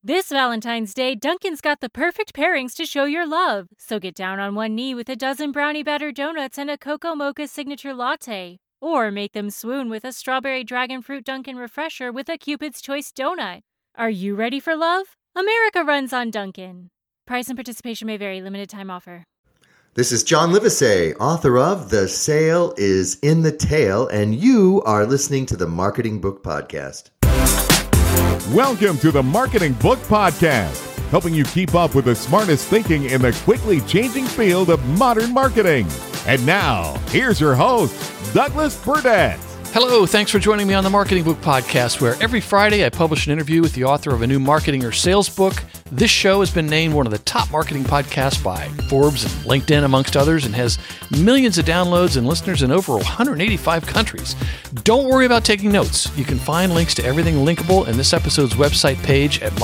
This Valentine's Day, Dunkin's got the perfect pairings to show your love. So get down on one knee with a dozen brownie batter donuts and a cocoa mocha signature latte. Or make them swoon with a strawberry dragon fruit Dunkin' refresher with a Cupid's Choice donut. Are you ready for love? America runs on Dunkin'. Price and participation may vary. Limited time offer. This is John Livesey, author of The Sale is in the Tail, and you are listening to the Marketing Book Podcast. Welcome to the Marketing Book Podcast, helping you keep up with the smartest thinking in the quickly changing field of modern marketing. And now, here's your host, Douglas Burdett. Hello, thanks for joining me on the Marketing Book Podcast, where every Friday I publish an interview with the author of a new marketing or sales book. This show has been named one of the top marketing podcasts by Forbes and LinkedIn, amongst others, and has millions of downloads and listeners in over 185 countries. Don't worry about taking notes. You can find links to everything linkable in this episode's website page at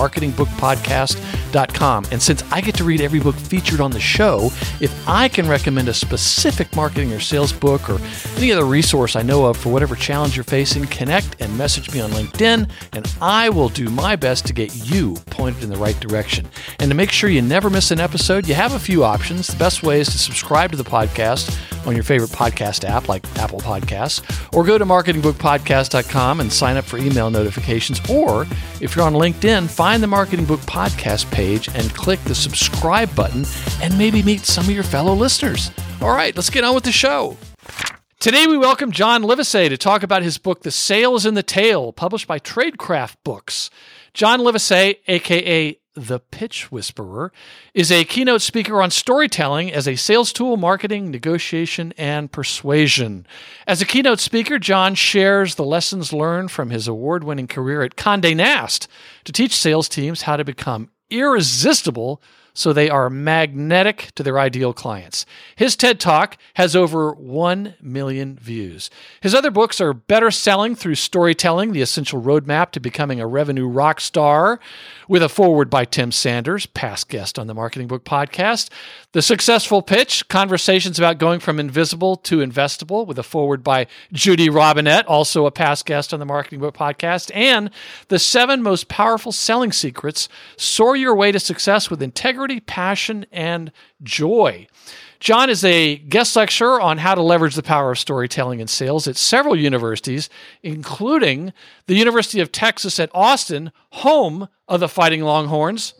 marketingbookpodcast.com. And since I get to read every book featured on the show, if I can recommend a specific marketing or sales book or any other resource I know of for whatever challenge you're facing, connect and message me on LinkedIn, and I will do my best to get you pointed in the right direction. And to make sure you never miss an episode, you have a few options. The best way is to subscribe to the podcast on your favorite podcast app like Apple Podcasts, or go to marketingbookpodcast.com and sign up for email notifications. Or if you're on LinkedIn, find the Marketing Book Podcast page and click the subscribe button and maybe meet some of your fellow listeners. All right, let's get on with the show. Today, we welcome John Livesey to talk about his book, The Sale is in the Tail, published by Tradecraft Books. John Livesey, a.k.a. The Pitch Whisperer, is a keynote speaker on storytelling as a sales tool, marketing, negotiation, and persuasion. As a keynote speaker, John shares the lessons learned from his award-winning career at Condé Nast to teach sales teams how to become irresistible so they are magnetic to their ideal clients. His TED Talk has over 1 million views. His other books are Better Selling Through Storytelling, The Essential Roadmap to Becoming a Revenue Rock Star, with a foreword by Tim Sanders, past guest on the Marketing Book Podcast. The Successful Pitch, Conversations about Going from Invisible to Investable, with a foreword by Judy Robinette, also a past guest on the Marketing Book Podcast. And The 7 Most Powerful Selling Secrets, Soar Your Way to Success with Integrity, Passion, and Joy. John is a guest lecturer on how to leverage the power of storytelling in sales at several universities, including the University of Texas at Austin, home of the Fighting Longhorns,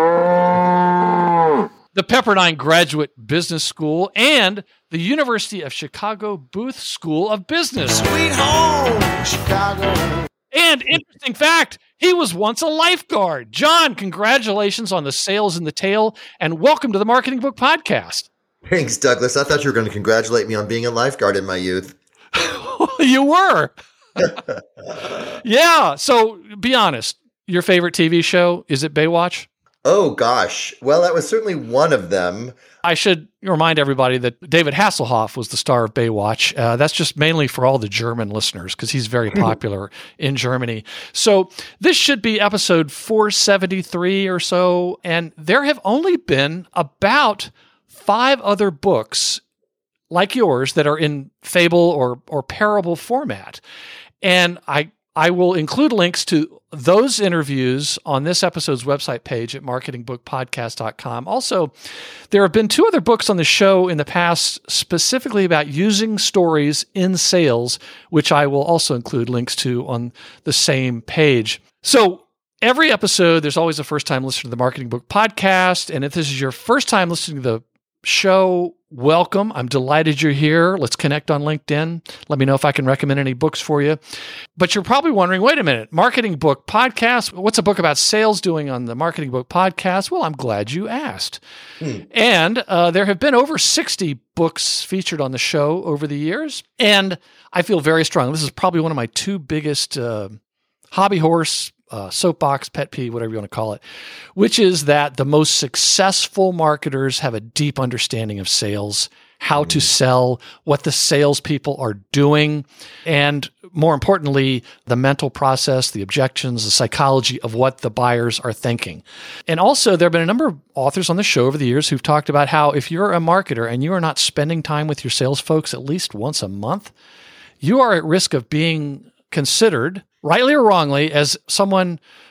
the Pepperdine Graduate Business School, and the University of Chicago Booth School of Business. Sweet home, Chicago. And interesting fact, he was once a lifeguard. John, congratulations on The Sale is in the Tail, and welcome to the Marketing Book Podcast. Thanks, Douglas. I thought you were going to congratulate me on being a lifeguard in my youth. You were. Yeah. So be honest. Your favorite TV show, is it Baywatch? Oh, gosh. Well, that was certainly one of them. I should remind everybody that David Hasselhoff was the star of Baywatch. That's just mainly for all the German listeners because he's very popular in Germany. So this should be episode 473 or so. And there have only been about 5 other books like yours that are in fable or parable format. And I will include links to those interviews on this episode's website page at marketingbookpodcast.com. Also, there have been 2 other books on the show in the past specifically about using stories in sales, which I will also include links to on the same page. So every episode, there's always a first-time listener to the Marketing Book Podcast. And if this is your first time listening to the show, welcome. I'm delighted you're here. Let's connect on LinkedIn. Let me know if I can recommend any books for you. But you're probably wondering, wait a minute, Marketing Book Podcast? What's a book about sales doing on the Marketing Book Podcast? Well, I'm glad you asked. And there have been over 60 books featured on the show over the years. And I feel very strong. This is probably one of my 2 biggest hobby horse soapbox, pet peeve, whatever you want to call it, which is that the most successful marketers have a deep understanding of sales, how to sell, what the salespeople are doing, and more importantly, the mental process, the objections, the psychology of what the buyers are thinking. And also, there have been a number of authors on the show over the years who've talked about how if you're a marketer and you are not spending time with your sales folks at least once a month, you are at risk of being considered, rightly or wrongly, as someone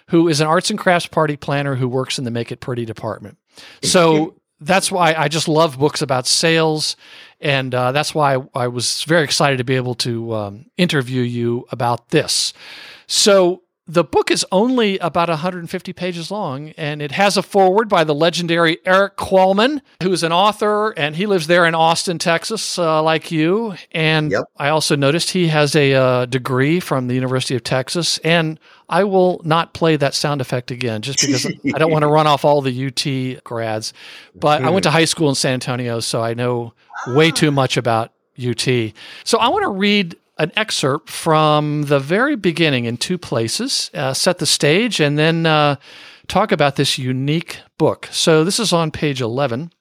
who is an arts and crafts party planner who works in the Make It Pretty department. So that's why I just love books about sales. And that's why I was very excited to be able to interview you about this. So the book is only about 150 pages long, and it has a foreword by the legendary Eric Qualman, who's an author, and he lives there in Austin, Texas, like you. And I also noticed he has a degree from the University of Texas, and I will not play that sound effect again just because I don't want to run off all the UT grads. But I went to high school in San Antonio, so I know way too much about UT. So I want to read an excerpt from the very beginning in two places, set the stage, and then talk about this unique book. So this is on page 11.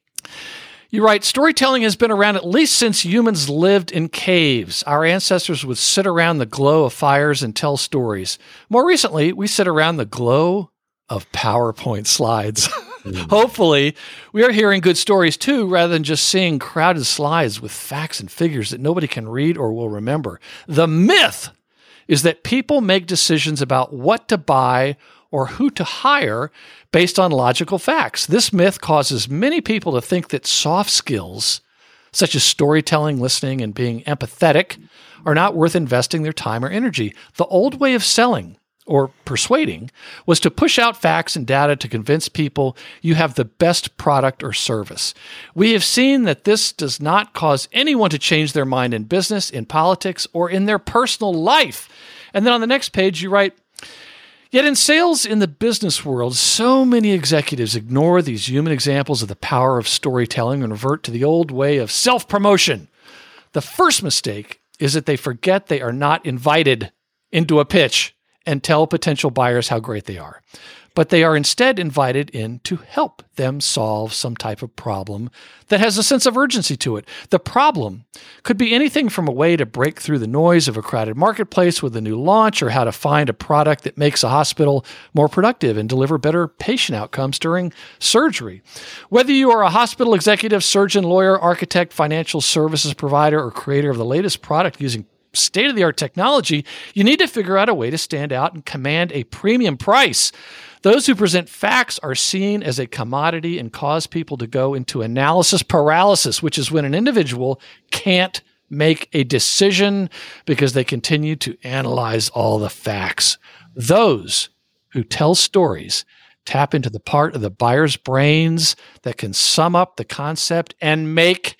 You write, storytelling has been around at least since humans lived in caves. Our ancestors would sit around the glow of fires and tell stories. More recently, we sit around the glow of PowerPoint slides. Hopefully, we are hearing good stories too, rather than just seeing crowded slides with facts and figures that nobody can read or will remember. The myth is that people make decisions about what to buy or who to hire based on logical facts. This myth causes many people to think that soft skills, such as storytelling, listening, and being empathetic, are not worth investing their time or energy. The old way of selling or persuading was to push out facts and data to convince people you have the best product or service. We have seen that this does not cause anyone to change their mind in business, in politics, or in their personal life. And then on the next page, you write, yet in sales in the business world, so many executives ignore these human examples of the power of storytelling and revert to the old way of self-promotion. The first mistake is that they forget they are not invited into a pitch and tell potential buyers how great they are. But they are instead invited in to help them solve some type of problem that has a sense of urgency to it. The problem could be anything from a way to break through the noise of a crowded marketplace with a new launch, or how to find a product that makes a hospital more productive and deliver better patient outcomes during surgery. Whether you are a hospital executive, surgeon, lawyer, architect, financial services provider, or creator of the latest product using state-of-the-art technology, you need to figure out a way to stand out and command a premium price. Those who present facts are seen as a commodity and cause people to go into analysis paralysis, which is when an individual can't make a decision because they continue to analyze all the facts. Those who tell stories tap into the part of the buyer's brains that can sum up the concept and make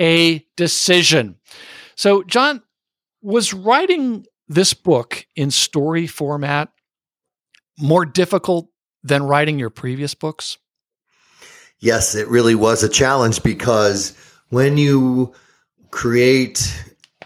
a decision. So, John, was writing this book in story format more difficult than writing your previous books? Yes, it really was a challenge, because when you create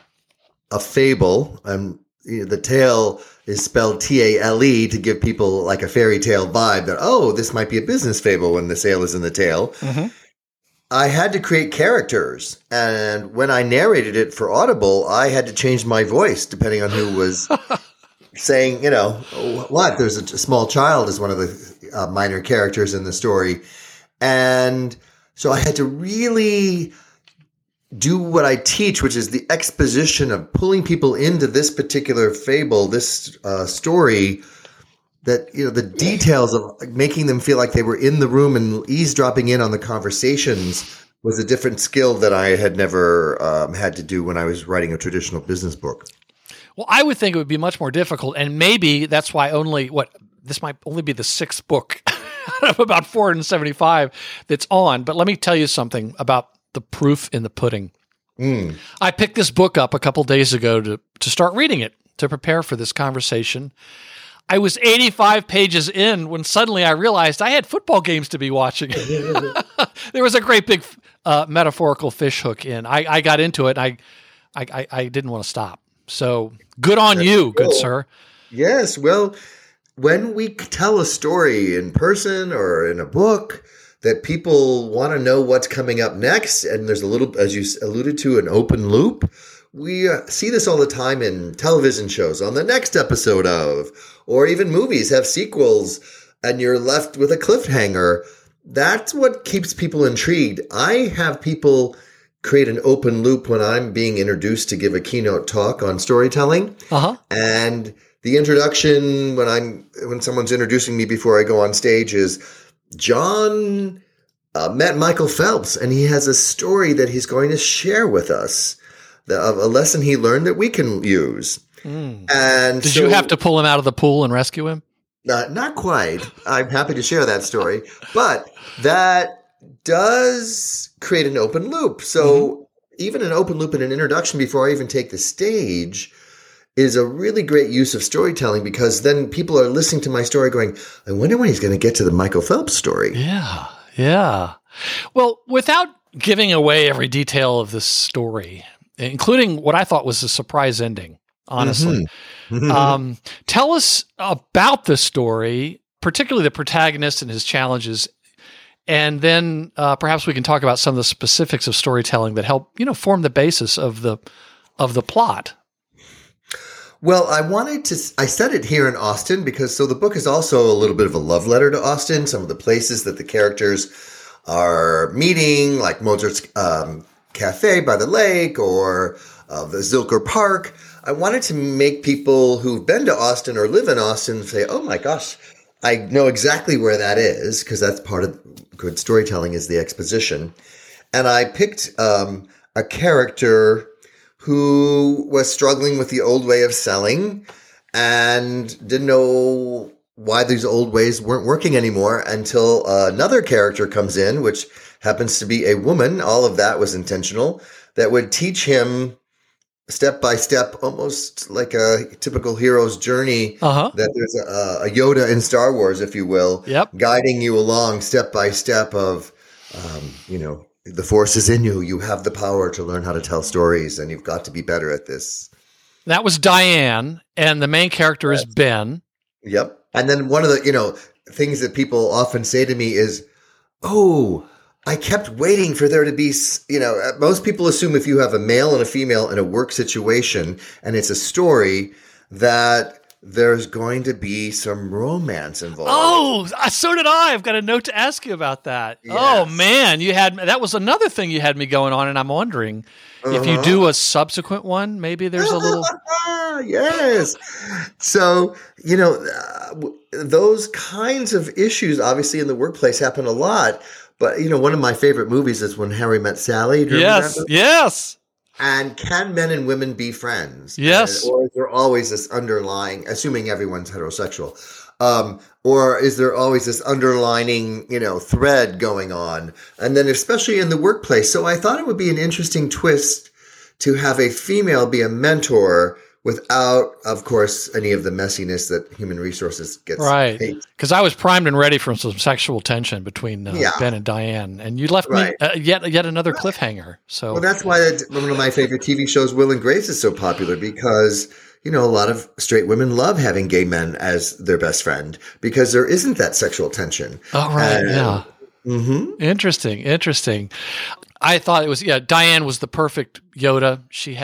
a fable, the tale is spelled T-A-L-E to give people like a fairy tale vibe that, oh, this might be a business fable when the sale is in the tail. Mm-hmm. I had to create characters, and when I narrated it for Audible, I had to change my voice depending on who was saying, what? There's a small child is one of the minor characters in the story. And so I had to really do what I teach, which is the exposition of pulling people into this particular fable, this story, that, the details of making them feel like they were in the room and eavesdropping in on the conversations was a different skill that I had never had to do when I was writing a traditional business book. Well, I would think it would be much more difficult, and maybe that's why this might only be the sixth book out of about 475 that's on. But let me tell you something about the proof in the pudding. I picked this book up a couple days ago to start reading it, to prepare for this conversation. I was 85 pages in when suddenly I realized I had football games to be watching. There was a great big metaphorical fish hook in. I got into it, and I didn't want to stop. So good on you, good sir. Yes. Well, when we tell a story in person or in a book that people want to know what's coming up next, and there's a little, as you alluded to, an open loop, we see this all the time in television shows on the next episode of, or even movies have sequels and you're left with a cliffhanger. That's what keeps people intrigued. I have people create an open loop when I'm being introduced to give a keynote talk on storytelling. And the introduction when someone's introducing me before I go on stage is John met Michael Phelps, and he has a story that he's going to share with us, a lesson he learned that we can use. And did you have to pull him out of the pool and rescue him? Not quite. I'm happy to share that story, but that does create an open loop. So even an open loop in an introduction before I even take the stage is a really great use of storytelling, because then people are listening to my story going, I wonder when he's going to get to the Michael Phelps story. Yeah. Yeah. Well, without giving away every detail of this story, including what I thought was a surprise ending, honestly, tell us about the story, particularly the protagonist and his challenges. And then perhaps we can talk about some of the specifics of storytelling that help, form the basis of the plot. Well, I said it here in Austin because the book is also a little bit of a love letter to Austin. Some of the places that the characters are meeting, like Mozart's Cafe by the lake or the Zilker Park. I wanted to make people who've been to Austin or live in Austin say, oh my gosh, I know exactly where that is, because that's part of good storytelling is the exposition. And I picked a character who was struggling with the old way of selling and didn't know why these old ways weren't working anymore until another character comes in, which happens to be a woman. All of that was intentional, that would teach him step by step, almost like a typical hero's journey, that there's a Yoda in Star Wars, if you will, guiding you along step by step of, the force is in you. You have the power to learn how to tell stories, and you've got to be better at this. That was Diane, and the main character is Ben. Yep. And then one of the, things that people often say to me is, oh, I kept waiting for there to be, most people assume if you have a male and a female in a work situation and it's a story that there's going to be some romance involved. Oh, so did I. I've got a note to ask you about that. Yes. Oh man, that was another thing you had me going on, and I'm wondering if you do a subsequent one, maybe there's a little. Yes. So, those kinds of issues obviously in the workplace happen a lot. But, one of my favorite movies is When Harry Met Sally. Yes. And can men and women be friends? Yes. Or is there always this underlying, assuming everyone's heterosexual, or is there always this underlining, thread going on? And then especially in the workplace. So I thought it would be an interesting twist to have a female be a mentor without, of course, any of the messiness that human resources gets. Right. Because I was primed and ready for some sexual tension between Ben and Diane, and you left me yet another cliffhanger. So, well, that's why one of my favorite TV shows, Will and Grace, is so popular, because a lot of straight women love having gay men as their best friend because there isn't that sexual tension. Oh, right. Yeah. Mm-hmm. Interesting. I thought it was, Diane was the perfect Yoda.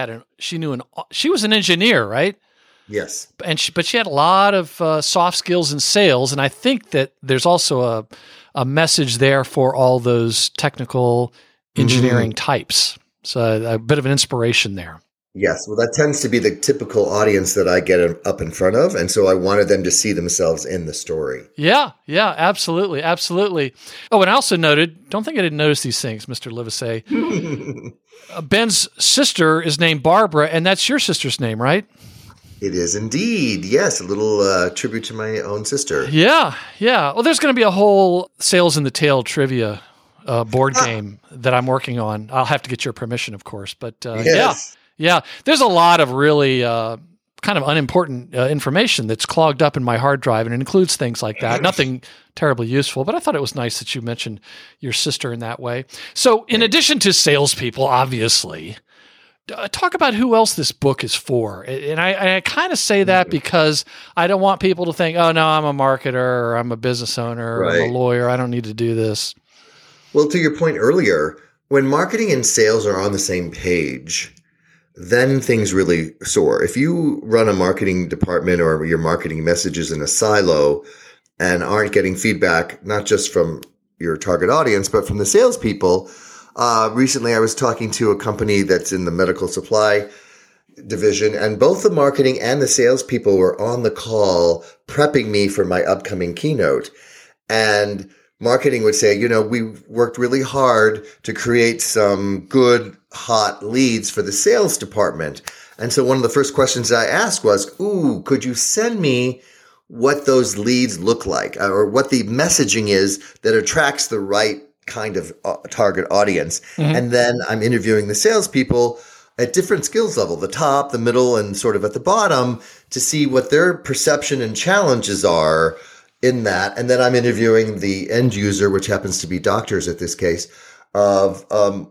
She was an engineer, right? Yes. But she had a lot of soft skills in sales. And I think that there's also a message there for all those technical engineering types. So a bit of an inspiration there. Yes. Well, that tends to be the typical audience that I get up in front of. And so I wanted them to see themselves in the story. Yeah, absolutely. Oh, and I also noted, don't think I didn't notice these things, Mr. Livesey. Ben's sister is named Barbara, and that's your sister's name, right? It is indeed. Yes, a little tribute to my own sister. Yeah. Well, there's going to be a whole Sales in the Tail trivia board game that I'm working on. I'll have to get your permission, of course. But yes. Yeah, there's a lot of really kind of unimportant information that's clogged up in my hard drive, and it includes things like that. Nothing terribly useful, but I thought it was nice that you mentioned your sister in that way. So in addition to salespeople, obviously, talk about who else this book is for. And I kind of say that because I don't want people to think, oh, no, I'm a marketer or I'm a business owner or I'm a lawyer. I don't need to do this. Well, to your point earlier, when marketing and sales are on the same page, then things really soar. If you run a marketing department or your marketing messages in a silo and aren't getting feedback, not just from your target audience, but from the salespeople. Recently, I was talking to a company that's in the medical supply division, and both the marketing and the salespeople were on the call prepping me for my upcoming keynote. And marketing would say, we worked really hard to create some good, hot leads for the sales department. And so one of the first questions I asked was, could you send me what those leads look like, or what the messaging is that attracts the right kind of target audience? Mm-hmm. And then I'm interviewing the salespeople at different skills level, the top, the middle, and sort of at the bottom, to see what their perception and challenges are in that. And then I'm interviewing the end user, which happens to be doctors at this case, of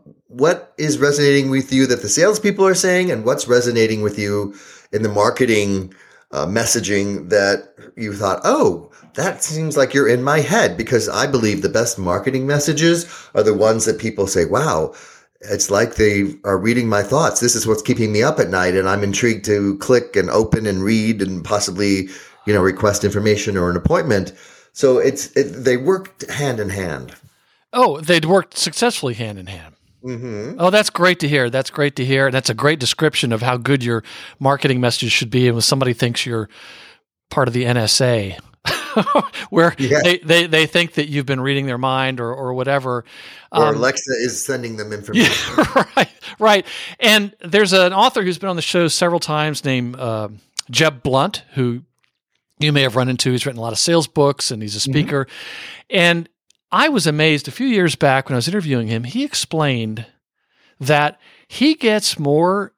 what is resonating with you that the salespeople are saying, and what's resonating with you in the marketing messaging that you thought, that seems like you're in my head. Because I believe the best marketing messages are the ones that people say, wow, it's like they are reading my thoughts. This is what's keeping me up at night, and I'm intrigued to click and open and read and possibly, request information or an appointment. So they worked hand in hand. Oh, they'd worked successfully hand in hand. Mm-hmm. Oh, that's great to hear. That's great to hear. That's a great description of how good your marketing message should be. And when somebody thinks you're part of the NSA, where they think that you've been reading their mind or whatever. Or Alexa is sending them information. Yeah, right. And there's an author who's been on the show several times named Jeb Blunt, who you may have run into. He's written a lot of sales books, and he's a speaker. Mm-hmm. And I was amazed a few years back when I was interviewing him. He explained that he gets more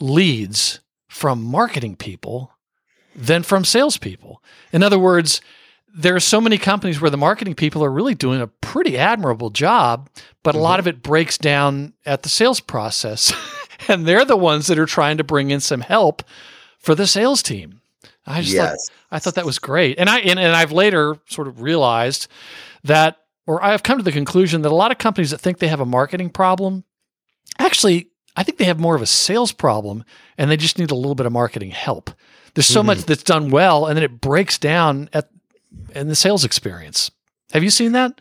leads from marketing people than from salespeople. In other words, there are so many companies where the marketing people are really doing a pretty admirable job, but a lot of it breaks down at the sales process. And they're the ones that are trying to bring in some help for the sales team. I thought that was great. And I've later sort of realized that, or I've come to the conclusion that a lot of companies that think they have a marketing problem, actually, I think they have more of a sales problem, and they just need a little bit of marketing help. There's so much that's done well, and then it breaks down in the sales experience. Have you seen that?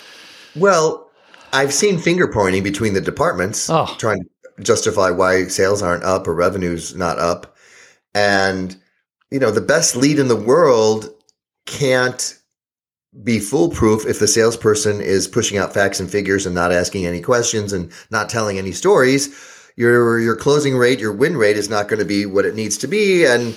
Well, I've seen finger pointing between the departments, trying to justify why sales aren't up or revenue's not up. And, the best lead in the world can't be foolproof if the salesperson is pushing out facts and figures and not asking any questions and not telling any stories. Your closing rate, your win rate is not going to be what it needs to be. And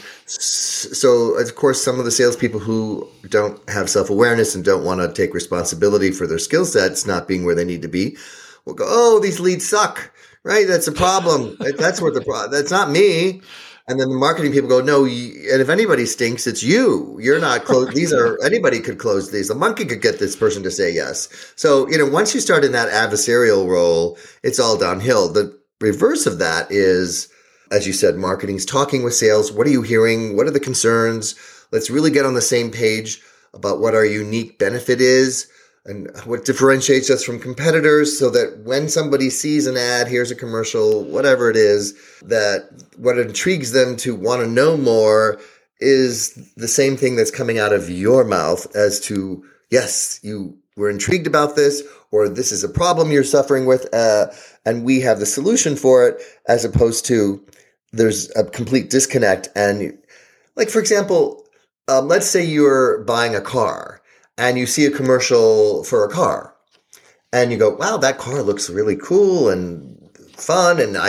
so, of course, some of the salespeople who don't have self-awareness and don't want to take responsibility for their skill sets not being where they need to be will go, these leads suck, right? That's a problem. That's what the problem. That's not me. And then the marketing people go, no, and if anybody stinks, it's you. You're not close. Anybody could close these. The monkey could get this person to say yes. So, once you start in that adversarial role, it's all downhill. The reverse of that is, as you said, marketing's talking with sales. What are you hearing? What are the concerns? Let's really get on the same page about what our unique benefit is and what differentiates us from competitors, so that when somebody sees an ad, here's a commercial, whatever it is, that what intrigues them to want to know more is the same thing that's coming out of your mouth as to, yes, you were intrigued about this, or this is a problem you're suffering with, and we have the solution for it, as opposed to there's a complete disconnect. And like, for example, let's say you're buying a car and you see a commercial for a car and you go, wow, that car looks really cool and fun. And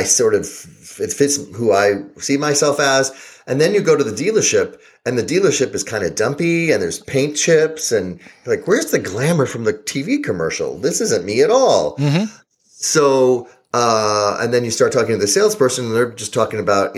it fits who I see myself as. And then you go to the dealership and the dealership is kind of dumpy and there's paint chips and you're like, where's the glamour from the TV commercial? This isn't me at all. Mm-hmm. So, and then you start talking to the salesperson and they're just talking about,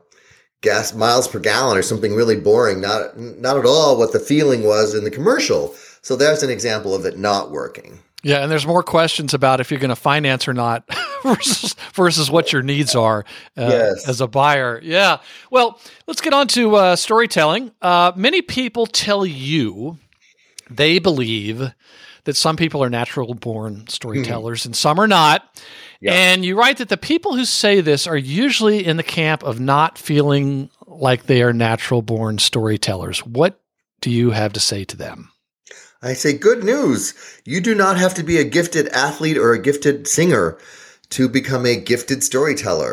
gas miles per gallon or something really boring, not at all what the feeling was in the commercial. So there's an example of it not working. Yeah, and there's more questions about if you're going to finance or not versus what your needs are as a buyer. Yeah. Well, let's get on to storytelling. Many people tell you they believe that some people are natural-born storytellers and some are not. Yeah. And you write that the people who say this are usually in the camp of not feeling like they are natural-born storytellers. What do you have to say to them? I say, good news. You do not have to be a gifted athlete or a gifted singer to become a gifted storyteller.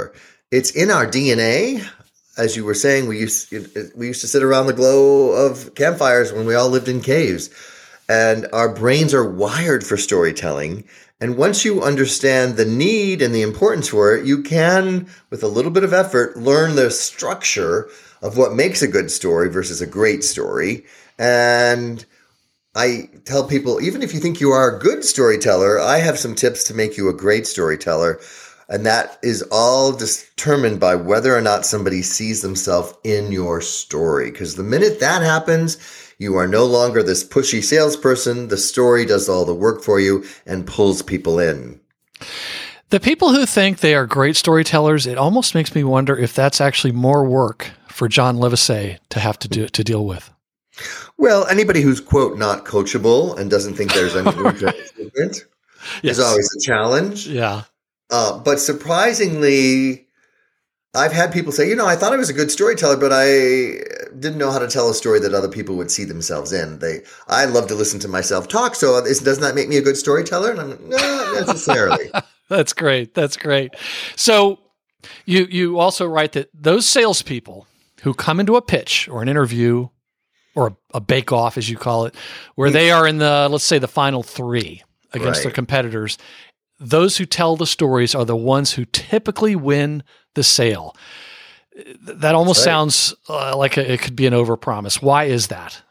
It's in our DNA. As you were saying, we used to sit around the glow of campfires when we all lived in caves. And our brains are wired for storytelling. And once you understand the need and the importance for it, you can, with a little bit of effort, learn the structure of what makes a good story versus a great story. And I tell people, even if you think you are a good storyteller, I have some tips to make you a great storyteller. And that is all determined by whether or not somebody sees themselves in your story. Because the minute that happens, you are no longer this pushy salesperson. The story does all the work for you and pulls people in. The people who think they are great storytellers, it almost makes me wonder if that's actually more work for John Livesay to have to deal with. Well, anybody who's, quote, not coachable and doesn't think there's any room for improvement is always a challenge. Yeah. But surprisingly, I've had people say, I thought I was a good storyteller, but I didn't know how to tell a story that other people would see themselves in. I love to listen to myself talk, so doesn't that make me a good storyteller? And I'm like, no, not necessarily. That's great. That's great. So you also write that those salespeople who come into a pitch or an interview or a bake-off, as you call it, where they are in let's say the final three against their competitors, those who tell the stories are the ones who typically win the sale. That almost sounds like it could be an overpromise. Why is that?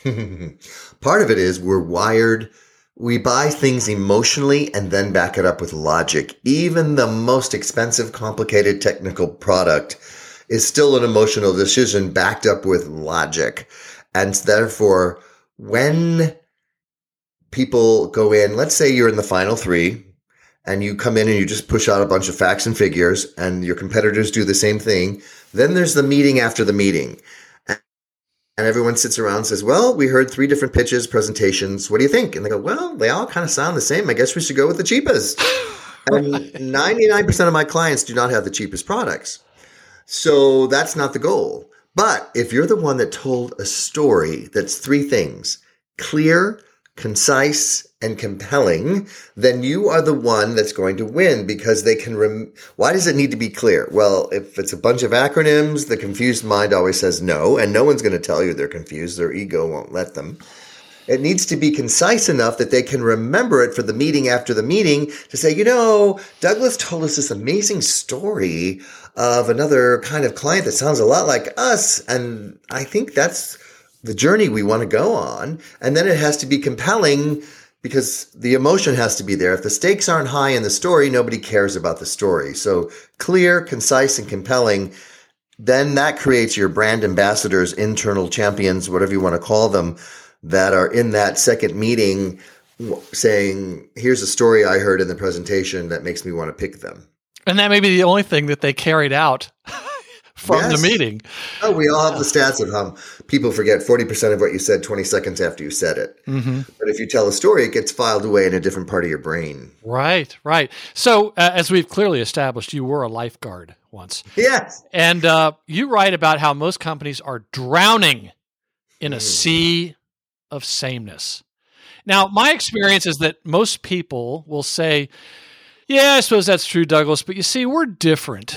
Part of it is we're wired. We buy things emotionally and then back it up with logic. Even the most expensive, complicated technical product is still an emotional decision backed up with logic. And therefore, when people go in, let's say you're in the final three, and you come in and you just push out a bunch of facts and figures, and your competitors do the same thing. Then there's the meeting after the meeting. And everyone sits around and says, well, we heard 3 different pitches, presentations. What do you think? And they go, well, they all kind of sound the same. I guess we should go with the cheapest. And 99% of my clients do not have the cheapest products. So that's not the goal. But if you're the one that told a story that's 3 things, clear, concise, and compelling, then you are the one that's going to win because they can why does it need to be clear? Well, if it's a bunch of acronyms, the confused mind always says no, and no one's going to tell you they're confused. Their ego won't let them. It needs to be concise enough that they can remember it for the meeting after the meeting to say, Douglas told us this amazing story of another kind of client that sounds a lot like us, and I think that's the journey we want to go on. And then it has to be compelling because the emotion has to be there. If the stakes aren't high in the story, nobody cares about the story. So clear, concise, and compelling, then that creates your brand ambassadors, internal champions, whatever you want to call them, that are in that second meeting saying, here's a story I heard in the presentation that makes me want to pick them. And that may be the only thing that they carried out from the meeting. Oh, we all have the stats of how people forget 40% of what you said 20 seconds after you said it. Mm-hmm. But if you tell a story, it gets filed away in a different part of your brain. Right, right. So as we've clearly established, you were a lifeguard once. Yes. And you write about how most companies are drowning in a sea of sameness. Now, my experience is that most people will say, yeah, I suppose that's true, Douglas, but you see, we're different,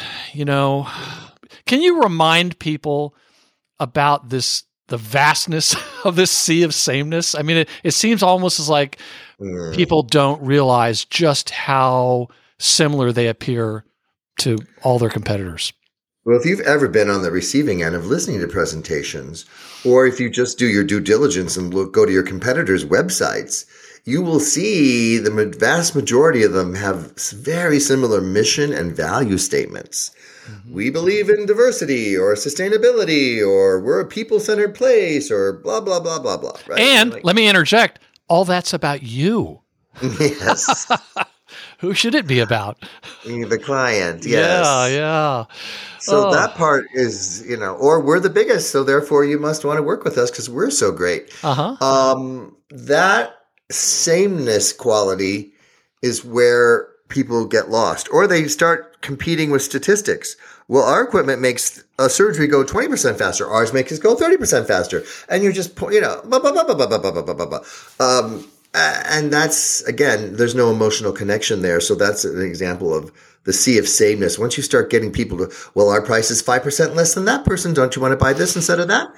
Can you remind people about the vastness of this sea of sameness? I mean, it seems almost as like people don't realize just how similar they appear to all their competitors. Well, if you've ever been on the receiving end of listening to presentations, or if you just do your due diligence and go to your competitors' websites, you will see the vast majority of them have very similar mission and value statements. Mm-hmm. We believe in diversity or sustainability, or we're a people-centered place, or blah, blah, blah, blah, blah. Right? And let me interject, all that's about you. Yes. Who should it be about? The client, yes. Yeah. So that part is, or we're the biggest, so therefore you must want to work with us because we're so great. Uh-huh. That sameness quality is where people get lost, or they start competing with statistics. Well, our equipment makes a surgery go 20% faster. Ours makes it go 30% faster. And you're just, And that's, again, there's no emotional connection there. So that's an example of the sea of sameness. Once you start getting people to, well, our price is 5% less than that person. Don't you want to buy this instead of that?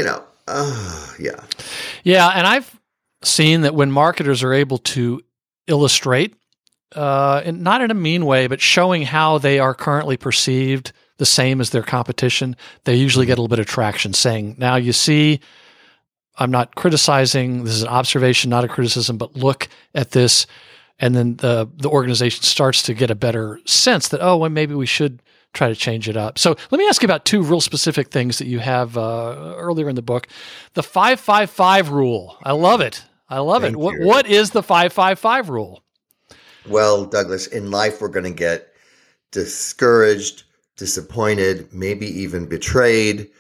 Yeah. Yeah. And I've seen that when marketers are able to illustrate, and not in a mean way, but showing how they are currently perceived the same as their competition, they usually get a little bit of traction saying, now you see, I'm not criticizing, this is an observation, not a criticism, but look at this. And then the organization starts to get a better sense that, well, maybe we should try to change it up. So let me ask you about two real specific things that you have earlier in the book. The 5-5-5 rule. I love it. Thank you. What is the 5-5-5 rule? Well, Douglas, in life, we're going to get discouraged, disappointed, maybe even betrayed.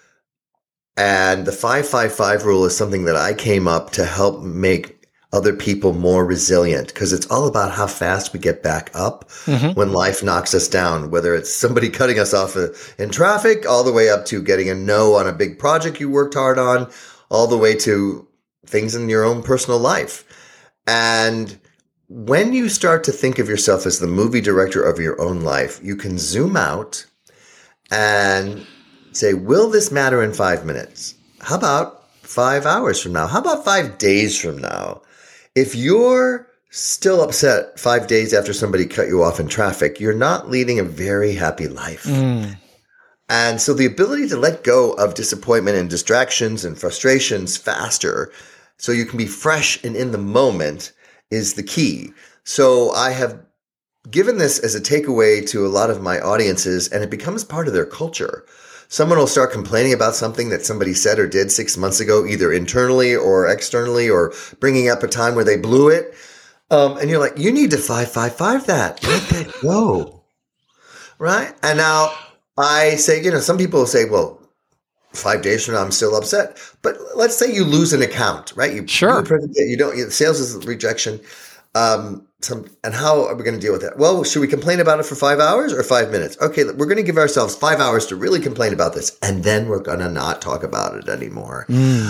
And the 5-5-5 rule is something that I came up to help make other people more resilient, because it's all about how fast we get back up when life knocks us down, whether it's somebody cutting us off in traffic, all the way up to getting a no on a big project you worked hard on, all the way to things in your own personal life. And when you start to think of yourself as the movie director of your own life, you can zoom out and say, will this matter in 5 minutes? How about 5 hours from now? How about 5 days from now? If you're still upset 5 days after somebody cut you off in traffic, you're not leading a very happy life. And so the ability to let go of disappointment and distractions and frustrations faster so you can be fresh and in the moment is the key. So I have given this as a takeaway to a lot of my audiences, and it becomes part of their culture. Someone will start complaining about something that somebody said or did 6 months ago, either internally or externally, or bringing up a time where they blew it. And you're like, you need to 5-5-5 that. Let that go. Right? And now I say, some people will say, well, 5 days from now, I'm still upset. But let's say you lose an account, right? Sure. Sales is rejection. And how are we going to deal with that? Well, should we complain about it for 5 hours or 5 minutes? Okay, we're going to give ourselves 5 hours to really complain about this, and then we're going to not talk about it anymore.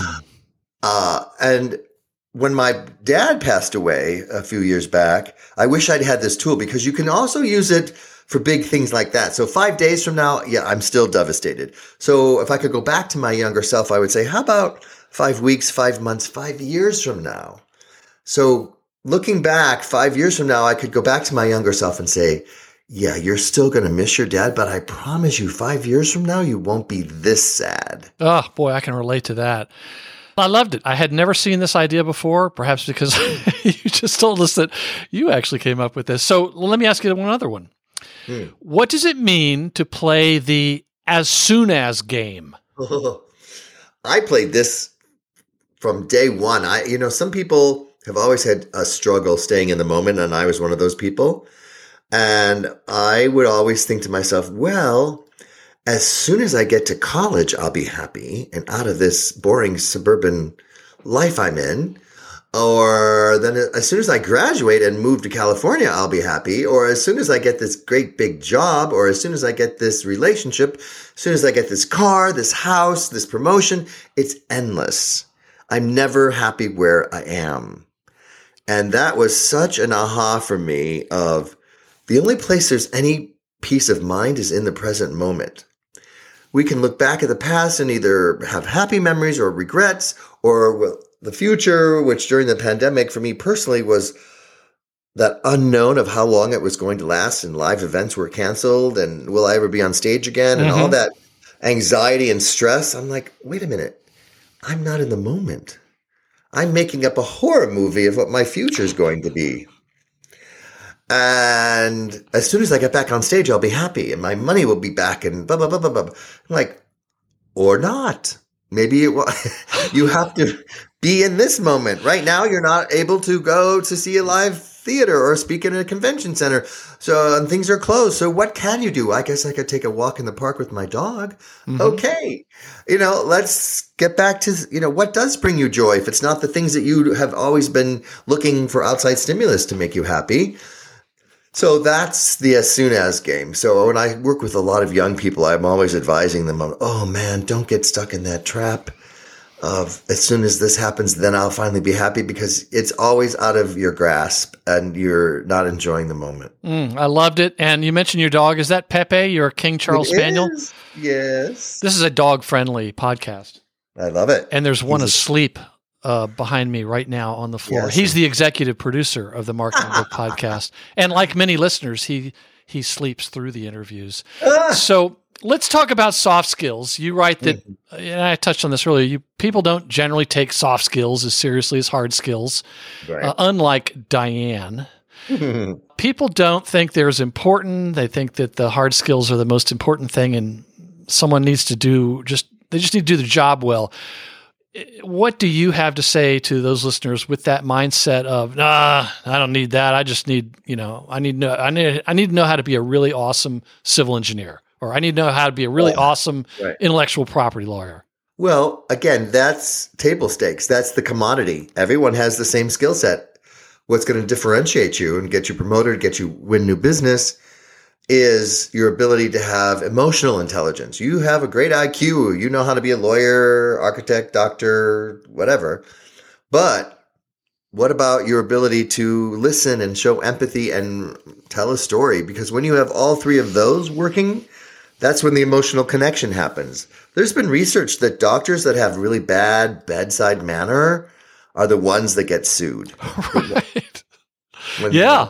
And when my dad passed away a few years back, I wish I'd had this tool, because you can also use it for big things like that. So 5 days from now, I'm still devastated. So if I could go back to my younger self, I would say, how about 5 weeks, 5 months, 5 years from now? So looking back 5 years from now, I could go back to my younger self and say, yeah, you're still going to miss your dad, but I promise you 5 years from now, you won't be this sad. Oh, boy, I can relate to that. I loved it. I had never seen this idea before, perhaps because you just told us that you actually came up with this. So let me ask you one other one. What does it mean to play the as soon as game? I played this from day one. Some people have always had a struggle staying in the moment, and I was one of those people. And I would always think to myself, well, as soon as I get to college, I'll be happy and out of this boring suburban life I'm in. Or then as soon as I graduate and move to California, I'll be happy. Or as soon as I get this great big job, or as soon as I get this relationship, as soon as I get this car, this house, this promotion, it's endless. I'm never happy where I am. And that was such an aha for me of the only place there's any peace of mind is in the present moment. We can look back at the past and either have happy memories or regrets, or the future, which during the pandemic for me personally was that unknown of how long it was going to last, and live events were canceled, and will I ever be on stage again, and all that anxiety and stress. I'm like, wait a minute, I'm not in the moment. I'm making up a horror movie of what my future is going to be. And as soon as I get back on stage, I'll be happy and my money will be back and blah, blah, blah, blah, blah. I'm like, or not. Maybe you have to be in this moment. Right now, you're not able to go to see a live theater or speak in a convention center. And things are closed. So what can you do? I guess I could take a walk in the park with my dog. Okay. Let's get back to, what does bring you joy if it's not the things that you have always been looking for outside stimulus to make you happy. So that's the as soon as game. So when I work with a lot of young people, I'm always advising them on, oh man, don't get stuck in that trap. of as soon as this happens, then I'll finally be happy, because it's always out of your grasp and you're not enjoying the moment. I loved it. And you mentioned your dog. Is that Pepe, your King Charles Spaniel? Yes. This is a dog-friendly podcast. I love it. And there's one asleep behind me right now on the floor. Yes. He's the executive producer of the Marketing Book Podcast. And like many listeners, he sleeps through the interviews. So let's talk about soft skills. You write that, and I touched on this earlier, people don't generally take soft skills as seriously as hard skills, Right. unlike Diane. People don't think they're as important. They think that the hard skills are the most important thing, and someone needs to they just need to do the job well. What do you have to say to those listeners with that mindset of, I don't need that. I just need, I need to know how to be a really awesome civil engineer, or I need to know how to be a really awesome intellectual property lawyer? Well, again, that's table stakes. That's the commodity. Everyone has the same skill set. What's going to differentiate you and get you promoted, get you win new business, is your ability to have emotional intelligence. You have a great IQ. You know how to be a lawyer, architect, doctor, whatever. But what about your ability to listen and show empathy and tell a story? Because when you have all three of those working, that's when the emotional connection happens. There's been research that doctors that have really bad bedside manner are the ones that get sued. Right. Yeah.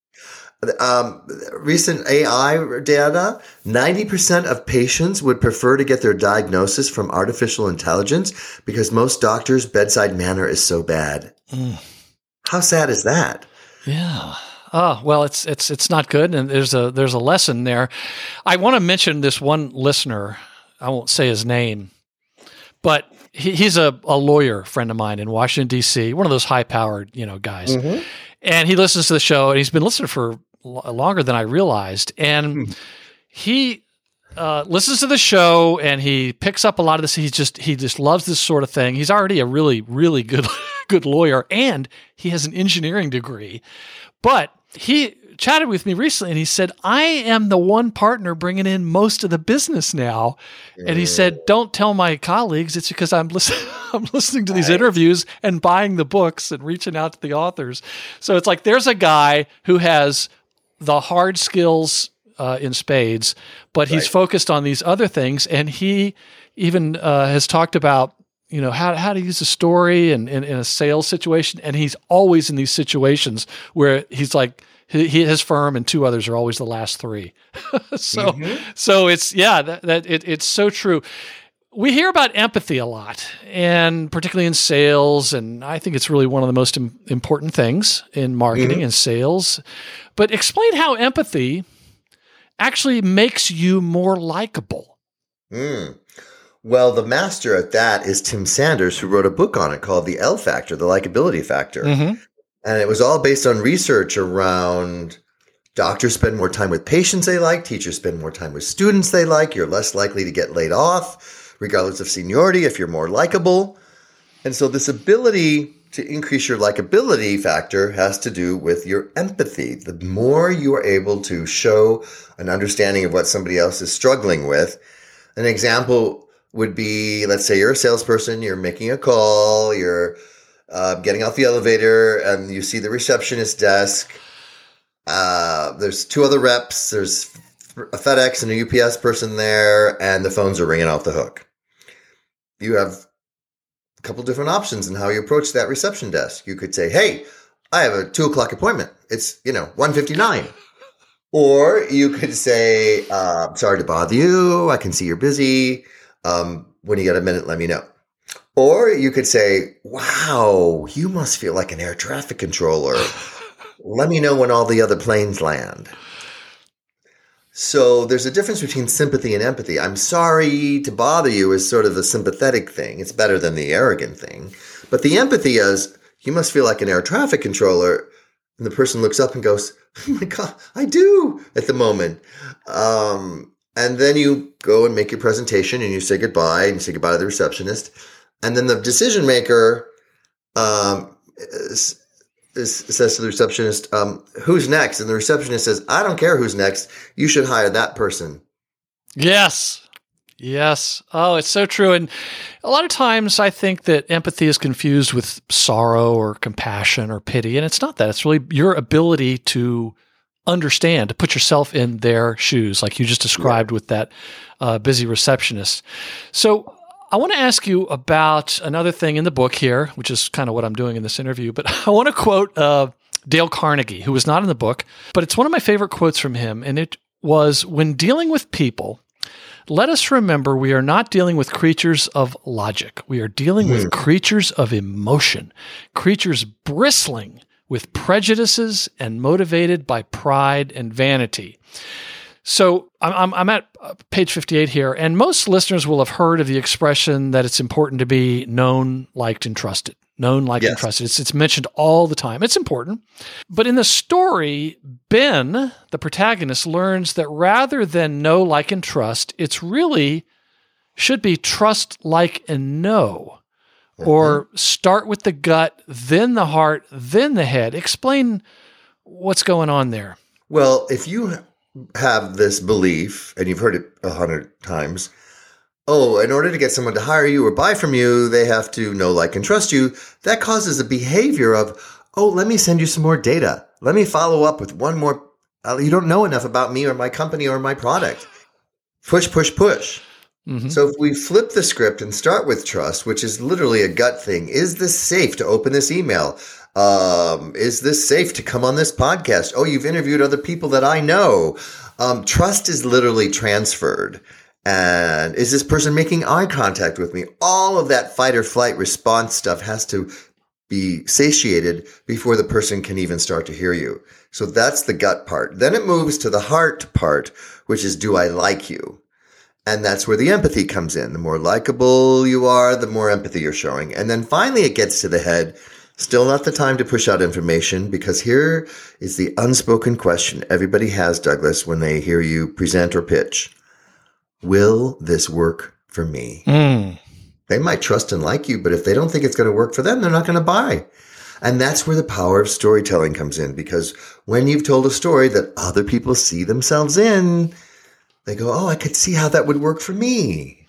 Recent AI data, 90% of patients would prefer to get their diagnosis from artificial intelligence because most doctors' bedside manner is so bad. How sad is that? Yeah. Oh, well, it's not good, and there's a lesson there. I want to mention this one listener. I won't say his name, but he's a lawyer friend of mine in Washington, D.C., one of those high-powered guys. Mm-hmm. And he listens to the show, and he's been listening for longer than I realized. And he listens to the show, and he picks up a lot of this. He just loves this sort of thing. He's already a really, really good lawyer, and he has an engineering degree. But he chatted with me recently, and he said, I am the one partner bringing in most of the business now. And he said, don't tell my colleagues. It's because I'm listening to these interviews and buying the books and reaching out to the authors. So it's like there's a guy who has the hard skills in spades, but he's focused on these other things. And he even has talked about how to use a story and in a sales situation. And he's always in these situations where he's like, his firm and two others are always the last three. So it's, it's so true. We hear about empathy a lot, and particularly in sales. And I think it's really one of the most important things in marketing and sales. But explain how empathy actually makes you more likable. Well, the master at that is Tim Sanders, who wrote a book on it called The L Factor, the likability factor. And it was all based on research around doctors spend more time with patients they like, teachers spend more time with students they like, you're less likely to get laid off, regardless of seniority, if you're more likable. And so this ability to increase your likability factor has to do with your empathy. The more you are able to show an understanding of what somebody else is struggling with. An example would be, let's say you're a salesperson, you're making a call, you're getting off the elevator, and you see the receptionist desk. There's two other reps. There's a FedEx and a UPS person there, and the phones are ringing off the hook. You have a couple different options in how you approach that reception desk. You could say, hey, I have a 2:00 appointment. It's, 1:59. Or you could say, sorry to bother you. I can see you're busy. When you get a minute, let me know. Or you could say, wow, you must feel like an air traffic controller. Let me know when all the other planes land. So there's a difference between sympathy and empathy. I'm sorry to bother you is sort of a sympathetic thing. It's better than the arrogant thing. But the empathy is, you must feel like an air traffic controller. And the person looks up and goes, oh my God, I do at the moment. And then you go and make your presentation and you say goodbye and you say goodbye to the receptionist. And then the decision maker says to the receptionist, who's next? And the receptionist says, I don't care who's next. You should hire that person. Yes. Yes. Oh, it's so true. And a lot of times I think that empathy is confused with sorrow or compassion or pity. And it's not that. It's really your ability to understand, to put yourself in their shoes, like you just described with that busy receptionist. So I want to ask you about another thing in the book here, which is kind of what I'm doing in this interview. But I want to quote Dale Carnegie, who was not in the book, but it's one of my favorite quotes from him. And it was, when dealing with people, let us remember we are not dealing with creatures of logic. We are dealing with creatures of emotion, creatures bristling with prejudices and motivated by pride and vanity. So I'm at page 58 here, and most listeners will have heard of the expression that it's important to be known, liked, and trusted. Known, liked, and trusted. It's mentioned all the time. It's important. But in the story, Ben, the protagonist, learns that rather than know, like, and trust, it's really should be trust, like, and know. Or start with the gut, then the heart, then the head. Explain what's going on there. Well, if you have this belief, and you've heard it 100 times, in order to get someone to hire you or buy from you, they have to know, like, and trust you. That causes a behavior of, let me send you some more data. Let me follow up with one more. You don't know enough about me or my company or my product. Push, push, push. Mm-hmm. So if we flip the script and start with trust, which is literally a gut thing, is this safe to open this email? Is this safe to come on this podcast? Oh, you've interviewed other people that I know. Trust is literally transferred. And is this person making eye contact with me? All of that fight or flight response stuff has to be satiated before the person can even start to hear you. So that's the gut part. Then it moves to the heart part, which is, do I like you? And that's where the empathy comes in. The more likable you are, the more empathy you're showing. And then finally it gets to the head. Still not the time to push out information, because here is the unspoken question everybody has, Douglas, when they hear you present or pitch. Will this work for me? They might trust and like you, but if they don't think it's going to work for them, they're not going to buy. And that's where the power of storytelling comes in, because when you've told a story that other people see themselves in, they go, I could see how that would work for me.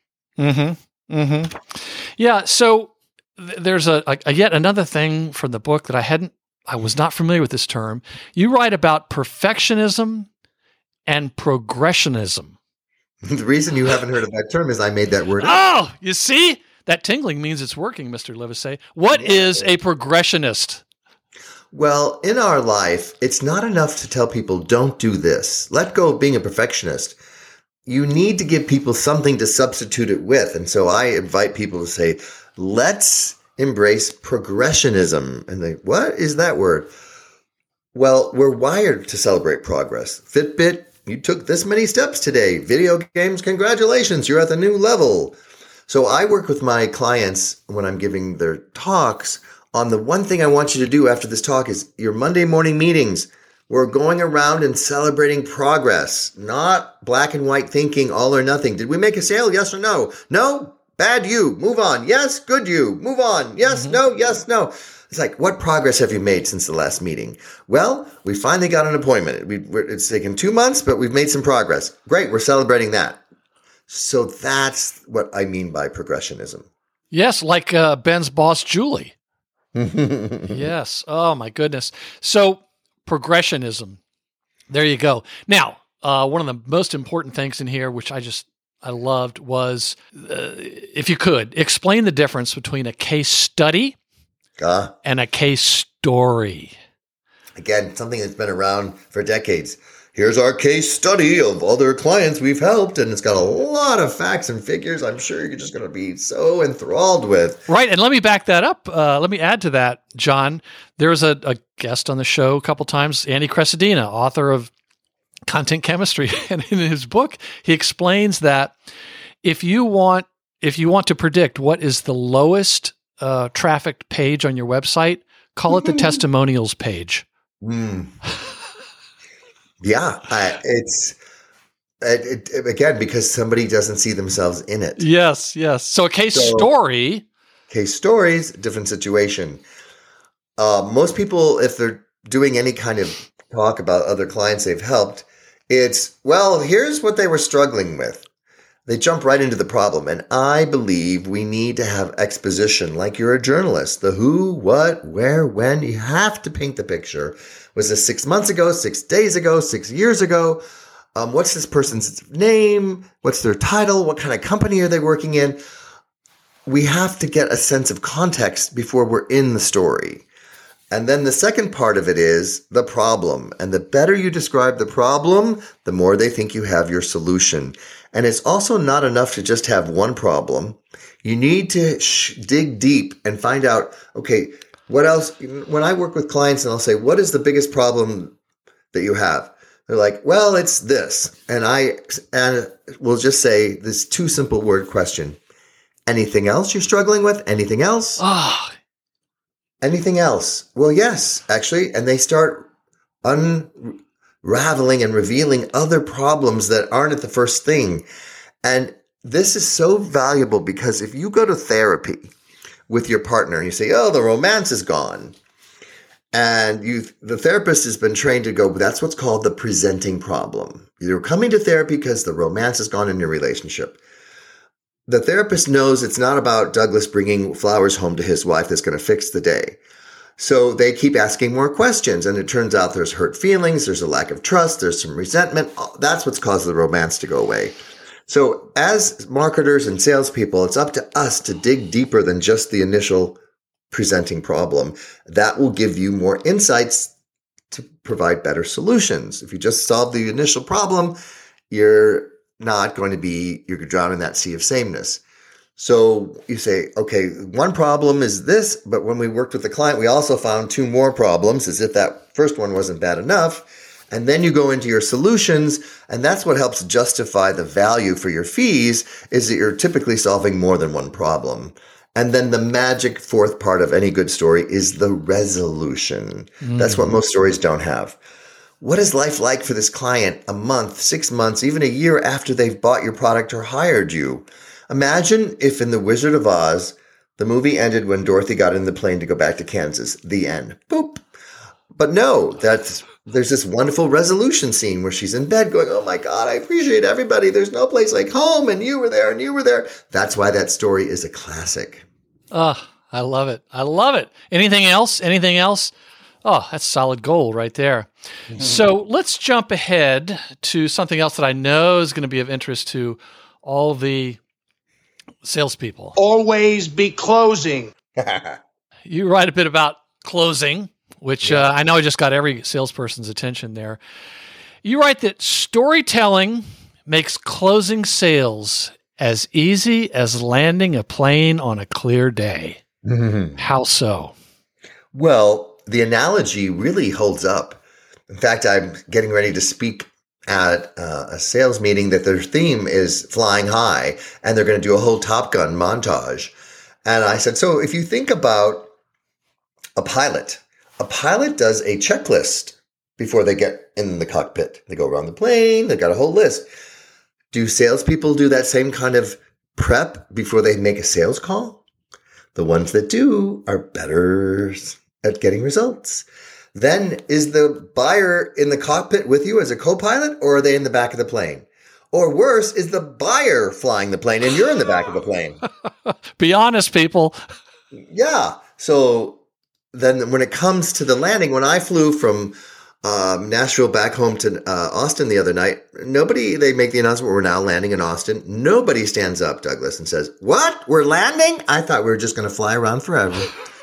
Yeah. So there's a yet another thing from the book that I was not familiar with this term. You write about perfectionism and progressionism. The reason you haven't heard of that term is I made that word up. Oh, you see? That tingling means it's working, Mr. Livesay. What is a progressionist? Well, in our life, it's not enough to tell people, don't do this. Let go of being a perfectionist. You need to give people something to substitute it with. And so I invite people to say, let's embrace progressionism. And they, what is that word? Well, we're wired to celebrate progress. Fitbit, you took this many steps today. Video games, congratulations, you're at the new level. So I work with my clients when I'm giving their talks on the one thing I want you to do after this talk is your Monday morning meetings. We're going around and celebrating progress, not black and white thinking, all or nothing. Did we make a sale? Yes or no? No? Bad you. Move on. Yes. Good you. Move on. Yes. No. Yes. No. It's like, what progress have you made since the last meeting? Well, we finally got an appointment. It's taken 2 months, but we've made some progress. Great. We're celebrating that. So that's what I mean by progressionism. Yes, like Ben's boss, Julie. Yes. Oh, my goodness. So progressionism. There you go. Now, one of the most important things in here, which I loved, was, if you could, explain the difference between a case study and a case story. Again, something that's been around for decades. Here's our case study of other clients we've helped, and it's got a lot of facts and figures I'm sure you're just going to be so enthralled with. Right, and let me back that up. Let me add to that, John. There was a guest on the show a couple times, Andy Cresadina, author of Content Chemistry, and in his book, he explains that if you want to predict what is the lowest trafficked page on your website, call it the testimonials page. Yeah, it's again because somebody doesn't see themselves in it. Yes. So a case story. Case stories, different situation. Most people, if they're doing any kind of talk about other clients they've helped, it's, well, here's what they were struggling with. They jump right into the problem. And I believe we need to have exposition like you're a journalist. The who, what, where, when. You have to paint the picture. Was this 6 months ago, 6 days ago, 6 years ago? What's this person's name? What's their title? What kind of company are they working in? We have to get a sense of context before we're in the story. And then the second part of it is the problem. And the better you describe the problem, the more they think you have your solution. And it's also not enough to just have one problem. You need to dig deep and find out, okay, what else? When I work with clients and I'll say, what is the biggest problem that you have? They're like, well, it's this. And we'll just say this 2 simple word question. Anything else you're struggling with? Anything else? Anything else? Well, yes, actually. And they start unraveling and revealing other problems that aren't at the first thing. And this is so valuable because if you go to therapy with your partner and you say, oh, the romance is gone. And the therapist has been trained to go, that's what's called the presenting problem. You're coming to therapy because the romance is gone in your relationship. The therapist knows it's not about Douglas bringing flowers home to his wife that's going to fix the day. So they keep asking more questions. And it turns out there's hurt feelings. There's a lack of trust. There's some resentment. That's what's caused the romance to go away. So as marketers and salespeople, it's up to us to dig deeper than just the initial presenting problem. That will give you more insights to provide better solutions. If you just solve the initial problem, you're drowning in that sea of sameness. So you say, okay, one problem is this, but when we worked with the client, we also found 2 more problems, as if that first one wasn't bad enough. And then you go into your solutions, and that's what helps justify the value for your fees, is that you're typically solving more than one problem. And then the magic 4th part of any good story is the resolution. That's what most stories don't have. What is life like for this client a month, 6 months, even a year after they've bought your product or hired you? Imagine if in The Wizard of Oz, the movie ended when Dorothy got in the plane to go back to Kansas. The end. Boop. But no, there's this wonderful resolution scene where she's in bed going, oh my God, I appreciate everybody. There's no place like home. And you were there and you were there. That's why that story is a classic. Oh, I love it. I love it. Anything else? Anything else? Oh, that's solid gold right there. Mm-hmm. So let's jump ahead to something else that I know is going to be of interest to all the salespeople. Always be closing. You write a bit about closing, which I know I just got every salesperson's attention there. You write that storytelling makes closing sales as easy as landing a plane on a clear day. Mm-hmm. How so? Well, the analogy really holds up. In fact, I'm getting ready to speak at a sales meeting that their theme is flying high, and they're going to do a whole Top Gun montage. And I said, so if you think about a pilot does a checklist before they get in the cockpit. They go around the plane. They've got a whole list. Do salespeople do that same kind of prep before they make a sales call? The ones that do are better at getting results. Then is the buyer in the cockpit with you as a co-pilot, or are they in the back of the plane? Or worse, is the buyer flying the plane and you're in the back of the plane? Be honest, people. Yeah. So then when it comes to the landing, when I flew from Nashville back home to Austin the other night, they make the announcement, we're now landing in Austin. Nobody stands up, Douglas, and says, what? We're landing? I thought we were just going to fly around forever.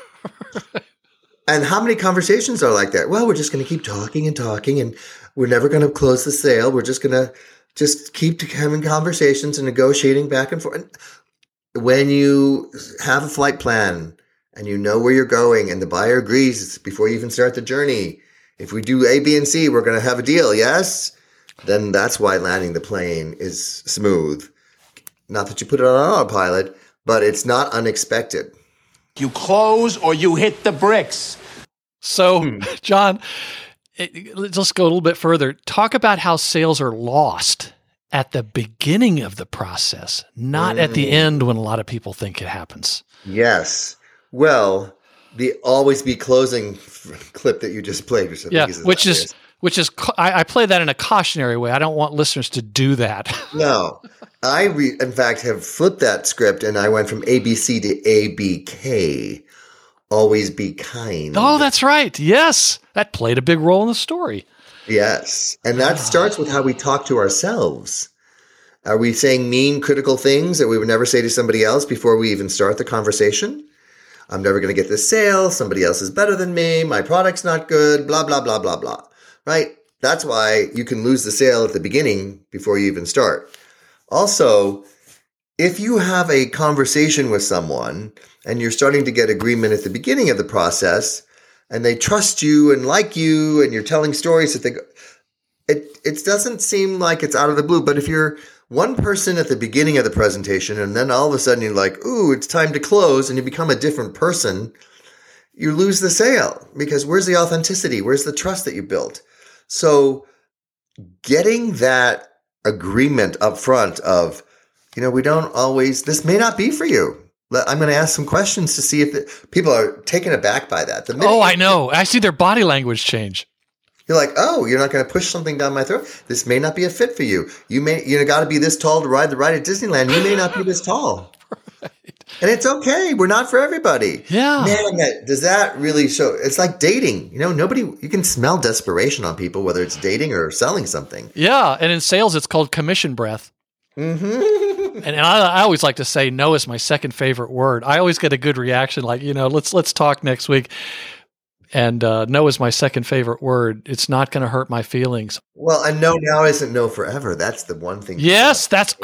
And how many conversations are like that? Well, we're just going to keep talking and talking, and we're never going to close the sale. We're just going to keep having conversations and negotiating back and forth. When you have a flight plan and you know where you're going and the buyer agrees before you even start the journey, if we do A, B, and C, we're going to have a deal, yes? Then that's why landing the plane is smooth. Not that you put it on autopilot, but it's not unexpected. You close or you hit the bricks. So, John, let's go a little bit further. Talk about how sales are lost at the beginning of the process, not at the end when a lot of people think it happens. Yes. Well, the always be closing clip that you just played, which Which is, I play that in a cautionary way. I don't want listeners to do that. No. In fact, have flipped that script, and I went from ABC to ABK. Always be kind. Oh, that's right. Yes. That played a big role in the story. Yes. And that starts with how we talk to ourselves. Are we saying mean, critical things that we would never say to somebody else before we even start the conversation? I'm never going to get this sale. Somebody else is better than me. My product's not good. Blah, blah, blah, blah, blah. Right? That's why you can lose the sale at the beginning before you even start. Also, if you have a conversation with someone and you're starting to get agreement at the beginning of the process and they trust you and like you and you're telling stories that it doesn't seem like it's out of the blue. But if you're one person at the beginning of the presentation and then all of a sudden you're like, ooh, it's time to close, and you become a different person, you lose the sale, because where's the authenticity? Where's the trust that you built? So getting that agreement up front of, we don't always, this may not be for you. I'm going to ask some questions to see if people are taken aback by that. I know. I see their body language change. You're like, oh, you're not going to push something down my throat. This may not be a fit for you. You got to be this tall to ride the ride at Disneyland. You may not be this tall. Right. And it's okay. We're not for everybody. Yeah. Man, does that really show? It's like dating. You can smell desperation on people, whether it's dating or selling something. Yeah. And in sales, it's called commission breath. Mm-hmm. And I always like to say no is my second favorite word. I always get a good reaction like, let's talk next week. And no is my second favorite word. It's not going to hurt my feelings. Well, and no now isn't no forever. That's the one thing. Yes, gosh.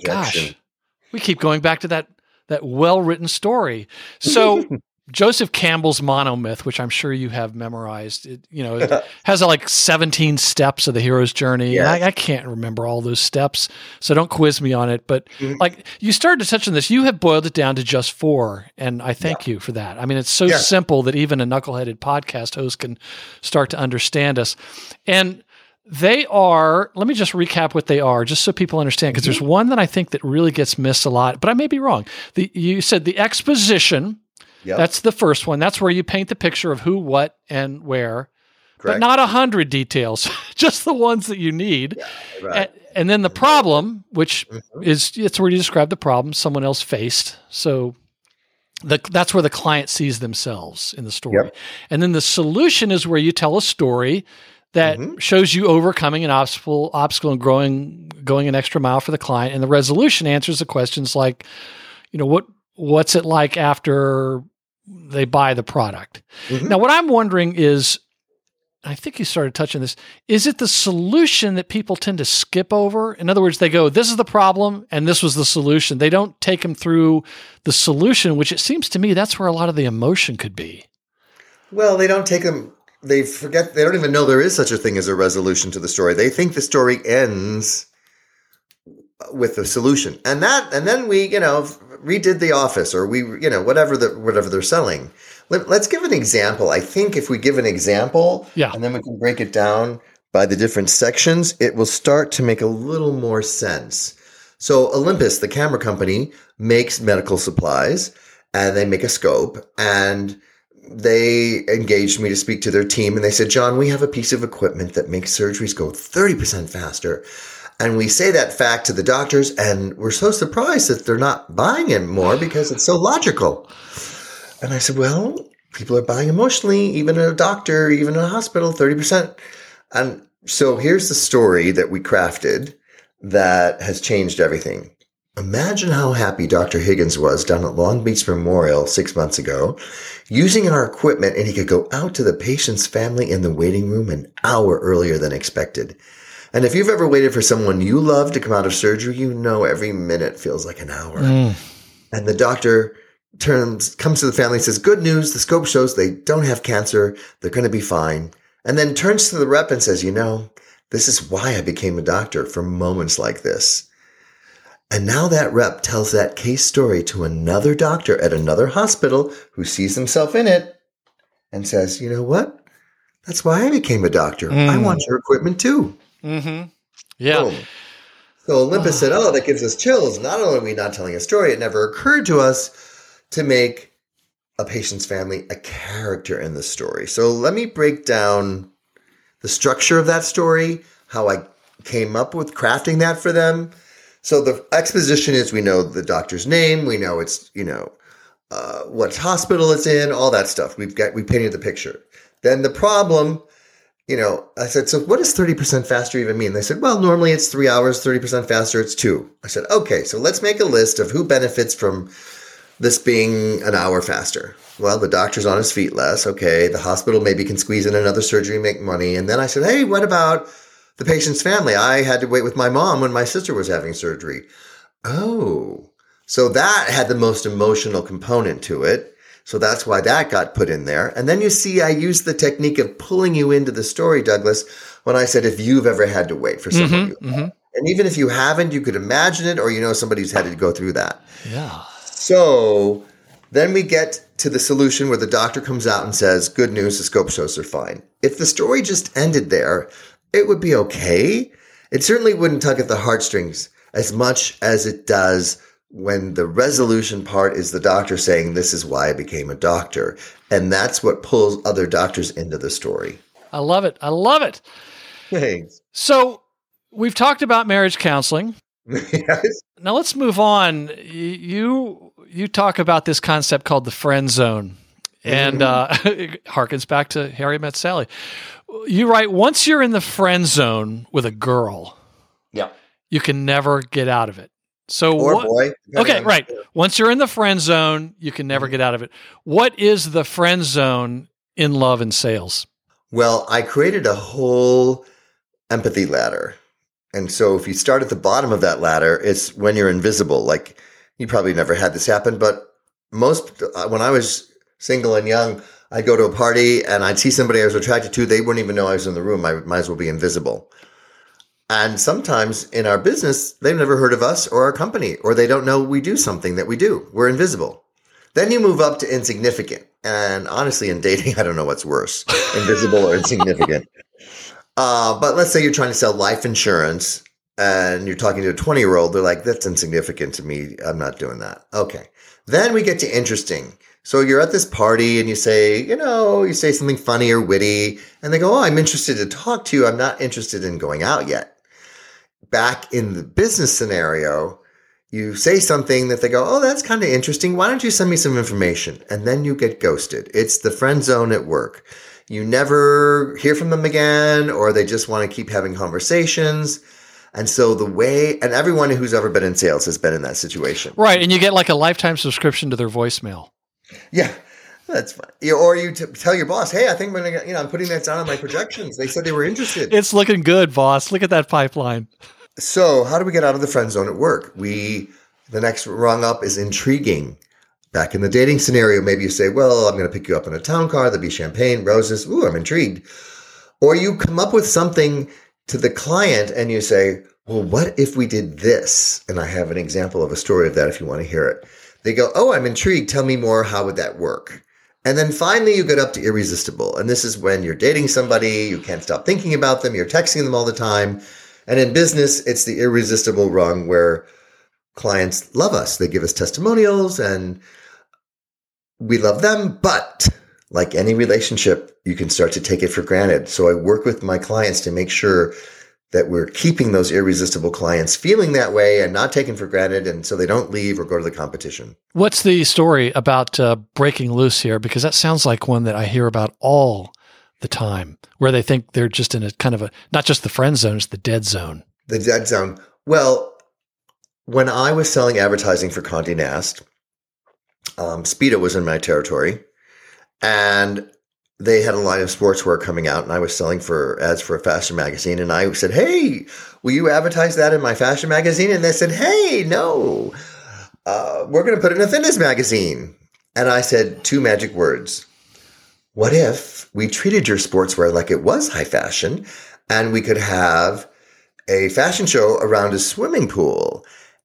We keep going back to that well-written story. So Joseph Campbell's monomyth, which I'm sure you have memorized, it has like 17 steps of the hero's journey. Yes. And I can't remember all those steps, so don't quiz me on it. But like you started to touch on this, you have boiled it down to just 4, and I thank you for that. I mean, it's so simple that even a knuckleheaded podcast host can start to understand us. And they are, let me just recap what they are, just so people understand, because there's one that I think that really gets missed a lot, but I may be wrong. You said the exposition. Yep. That's the first one. That's where you paint the picture of who, what, and where. Correct. But not 100 details, just the ones that you need. Yeah, right. And then the problem, which it's where you describe the problem someone else faced. So that's where the client sees themselves in the story. Yep. And then the solution is where you tell a story that shows you overcoming an obstacle and going an extra mile for the client. And the resolution answers the questions like, what's it like after they buy the product? Now, what I'm wondering is, I think you started touching this, is it the solution that people tend to skip over? In other words, they go, this is the problem, and this was the solution. They don't take them through the solution, which it seems to me that's where a lot of the emotion could be. Well, they don't take them, they forget, they don't even know there is such a thing as a resolution to the story. They think the story ends with the solution. And then we, redid The Office, or we, whatever they're selling. Let's give an example. I think if we give an example, and then we can break it down by the different sections, it will start to make a little more sense. So Olympus, the camera company, makes medical supplies, and they make a scope, and they engaged me to speak to their team, and they said, John, we have a piece of equipment that makes surgeries go 30% faster. And we say that fact to the doctors, and we're so surprised that they're not buying it more because it's so logical. And I said, well, people are buying emotionally, even a doctor, even in a hospital, 30%. And so here's the story that we crafted that has changed everything. Imagine how happy Dr. Higgins was down at Long Beach Memorial 6 months ago, using our equipment, and he could go out to the patient's family in the waiting room an hour earlier than expected. And if you've ever waited for someone you love to come out of surgery, every minute feels like an hour. And the doctor comes to the family and says, good news, the scope shows they don't have cancer. They're going to be fine. And then turns to the rep and says, this is why I became a doctor, for moments like this. And now that rep tells that case story to another doctor at another hospital who sees himself in it and says, you know what? That's why I became a doctor. I want your equipment too. Mm-hmm. Yeah. Boom. So Olympus said, that gives us chills. Not only are we not telling a story, it never occurred to us to make a patient's family a character in the story. So let me break down the structure of that story, how I came up with crafting that for them. So the exposition is, we know the doctor's name, we know it's, what hospital it's in, all that stuff. We painted the picture. Then the problem, I said, so what does 30% faster even mean? They said, well, normally it's 3 hours, 30% faster, it's 2. I said, okay, so let's make a list of who benefits from this being an hour faster. Well, the doctor's on his feet less. Okay, the hospital maybe can squeeze in another surgery, make money. And then I said, hey, what about the patient's family? I had to wait with my mom when my sister was having surgery. Oh, so that had the most emotional component to it. So that's why that got put in there. And then you see, I used the technique of pulling you into the story, Douglas, when I said, if you've ever had to wait for someone and even if you haven't, you could imagine it, or somebody who's had to go through that. Yeah. So then we get to the solution where the doctor comes out and says, good news, the scope shows are fine. If the story just ended there, it would be okay. It certainly wouldn't tug at the heartstrings as much as it does when the resolution part is the doctor saying, this is why I became a doctor. And that's what pulls other doctors into the story. I love it. I love it. Thanks. So we've talked about marriage counseling. Yes. Now let's move on. You talk about this concept called the friend zone, and it harkens back to Harry Met Sally. You write, once you're in the friend zone with a girl, you can never get out of it. So boy. Okay, right. Once you're in the friend zone, you can never get out of it. What is the friend zone in love and sales? Well, I created a whole empathy ladder. And so if you start at the bottom of that ladder, it's when you're invisible. Like, you probably never had this happen, but when I was single and young, I'd go to a party and I'd see somebody I was attracted to. They wouldn't even know I was in the room. I might as well be invisible. And sometimes in our business, they've never heard of us or our company, or they don't know we do something that we do. We're invisible. Then you move up to insignificant. And honestly, in dating, I don't know what's worse, invisible or insignificant. But let's say you're trying to sell life insurance and you're talking to a 20-year-old. They're like, that's insignificant to me. I'm not doing that. Okay. Then we get to interesting. So you're at this party and you say, you say something funny or witty, and they go, oh, I'm interested to talk to you. I'm not interested in going out yet. Back in the business scenario, you say something that they go, oh, that's kind of interesting. Why don't you send me some information? And then you get ghosted. It's the friend zone at work. You never hear from them again, or they just want to keep having conversations. And so and everyone who's ever been in sales has been in that situation. Right. And you get like a lifetime subscription to their voicemail. Yeah, that's fine. Or you tell your boss, hey, I think I'm putting that down on my projections. They said they were interested. It's looking good, boss. Look at that pipeline. So how do we get out of the friend zone at work? The next rung up is intriguing. Back in the dating scenario, maybe you say, well, I'm going to pick you up in a town car. There'll be champagne, roses. Ooh, I'm intrigued. Or you come up with something to the client and you say, well, what if we did this? And I have an example of a story of that if you want to hear it. They go, oh, I'm intrigued. Tell me more. How would that work? And then finally you get up to irresistible. And this is when you're dating somebody, you can't stop thinking about them. You're texting them all the time. And in business, it's the irresistible rung where clients love us. They give us testimonials and we love them. But like any relationship, you can start to take it for granted. So I work with my clients to make sure that we're keeping those irresistible clients feeling that way and not taken for granted, and so they don't leave or go to the competition. What's the story about breaking loose here? Because that sounds like one that I hear about all the time, where they think they're just in a kind of not just the friend zone, it's the dead zone. The dead zone. Well, when I was selling advertising for Condé Nast, Speedo was in my territory, and they had a line of sportswear coming out, and I was selling ads for a fashion magazine. And I said, hey, will you advertise that in my fashion magazine? And they said, hey, no, we're going to put it in a fitness magazine. And I said 2 magic words. What if we treated your sportswear like it was high fashion and we could have a fashion show around a swimming pool?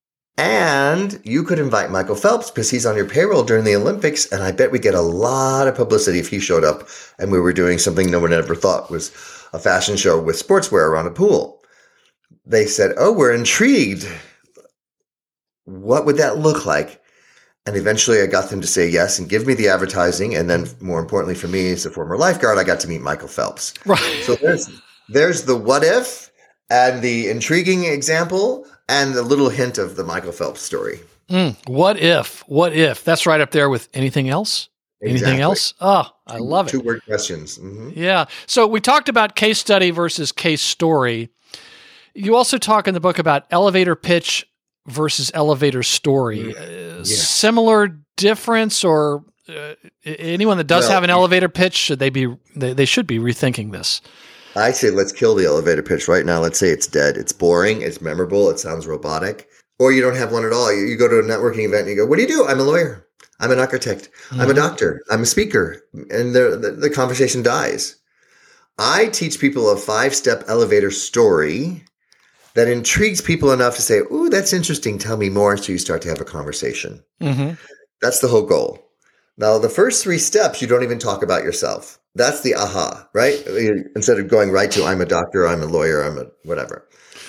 And you could invite Michael Phelps because he's on your payroll during the Olympics. And I bet we'd get a lot of publicity if he showed up and we were doing something no one ever thought was a fashion show with sportswear around a pool. They said, oh, we're intrigued. What would that look like? And eventually I got them to say yes and give me the advertising. And then more importantly for me as a former lifeguard, I got to meet Michael Phelps. Right. So there's the what if and the intriguing example and the little hint of the Michael Phelps story. What if? That's right up there with anything else? Anything else? Oh, I love it. 2-word questions. Mm-hmm. Yeah. So we talked about case study versus case story. You also talk in the book about elevator pitch versus elevator story. Similar difference, or anyone that does have an elevator pitch, should they should be rethinking this? I say let's kill the elevator pitch right now. Let's say it's dead. It's boring. It's memorable. It sounds robotic. Or you don't have one at all. You go to a networking event and you go, what do you do? I'm a lawyer. I'm an architect. I'm a doctor. I'm a speaker. And the conversation dies. I teach people a 5-step elevator story that intrigues people enough to say, ooh, that's interesting. Tell me more. So you start to have a conversation. Mm-hmm. That's the whole goal. Now, the first 3 steps, you don't even talk about yourself. That's the aha, right? Instead of going right to I'm a doctor, I'm a lawyer, I'm a whatever.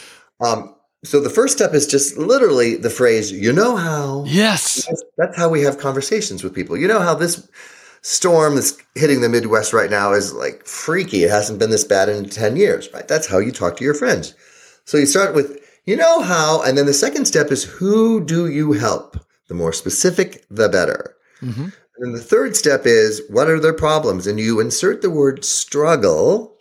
So the first step is just literally the phrase, you know how. Yes. That's how we have conversations with people. You know how this storm that's hitting the Midwest right now is like freaky. It hasn't been this bad in 10 years, right? That's how you talk to your friends. So you start with, you know how, and then the second step is, who do you help? The more specific, the better. Mm-hmm. And then the third step is, what are their problems? And you insert the word struggle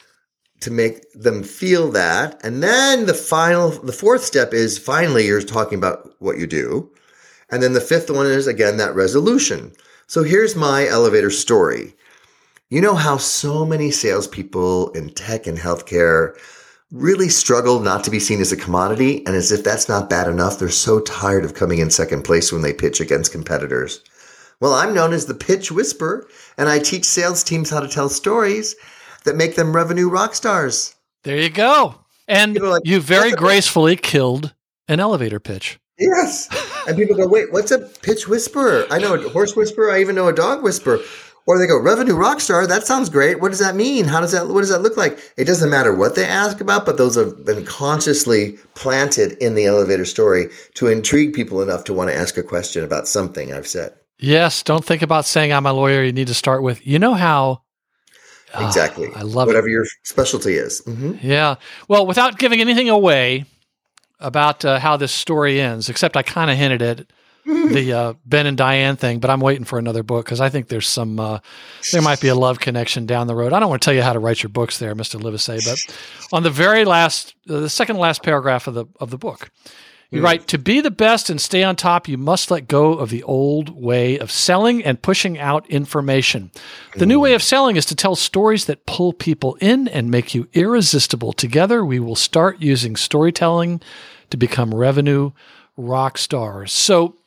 to make them feel that. And then the fourth step is, finally, you're talking about what you do. And then the fifth one is, again, that resolution. So here's my elevator story. You know how so many salespeople in tech and healthcare really struggle not to be seen as a commodity. And as if that's not bad enough, they're so tired of coming in second place when they pitch against competitors. Well, I'm known as the pitch whisperer, and I teach sales teams how to tell stories that make them revenue rock stars. There you go. And you very gracefully killed an elevator pitch. Yes. And people go, wait, what's a pitch whisperer? I know a horse whisperer. I even know a dog whisperer. Or they go, revenue rock star. That sounds great. What does that mean? What does that look like? It doesn't matter what they ask about, but those have been consciously planted in the elevator story to intrigue people enough to want to ask a question about something I've said. Yes. Don't think about saying I'm a lawyer. You need to start with, you know how. Exactly. I love whatever your specialty is. Mm-hmm. Yeah. Well, without giving anything away about how this story ends, except I kind of hinted at the Ben and Diane thing, but I'm waiting for another book because I think there's some, there might be a love connection down the road. I don't want to tell you how to write your books there, Mr. Livesay, but on the very last, the second last paragraph of the book, you write, to be the best and stay on top, you must let go of the old way of selling and pushing out information. The new way of selling is to tell stories that pull people in and make you irresistible. Together, we will start using storytelling to become revenue rock stars. So,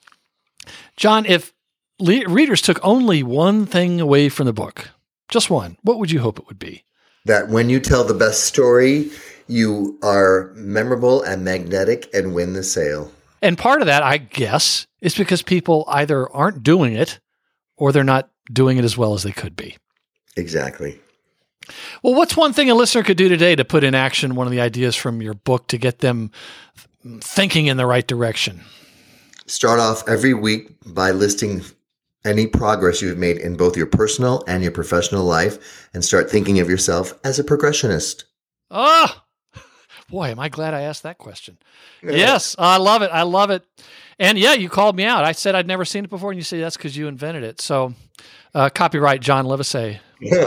John, if readers took only one thing away from the book, just one, what would you hope it would be? That when you tell the best story, you are memorable and magnetic and win the sale. And part of that, I guess, is because people either aren't doing it or they're not doing it as well as they could be. Exactly. Well, what's one thing a listener could do today to put in action one of the ideas from your book to get them thinking in the right direction? Start off every week by listing any progress you've made in both your personal and your professional life, and start thinking of yourself as a progressionist. Oh, boy, am I glad I asked that question. Yes, I love it. I love it. And yeah, you called me out. I said I'd never seen it before, and you say that's because you invented it. So copyright John Livesay,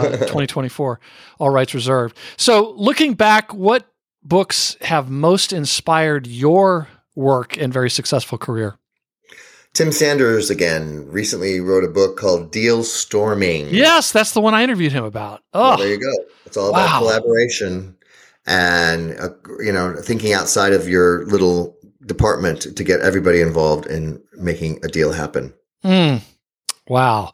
2024, all rights reserved. So looking back, what books have most inspired your work and very successful career? Tim Sanders, again, recently wrote a book called Deal Storming. Yes, that's the one I interviewed him about. Oh, well, there you go. It's all about collaboration and, thinking outside of your little department to get everybody involved in making a deal happen. Wow.